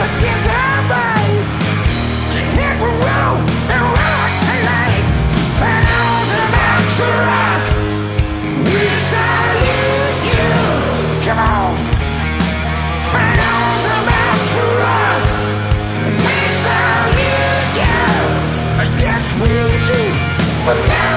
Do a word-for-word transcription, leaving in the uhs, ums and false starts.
guitar babe, to hit the road and rock tonight. Fans about to rock, we salute you. Come on. Fans about to rock, we salute you. Yes, we do. But now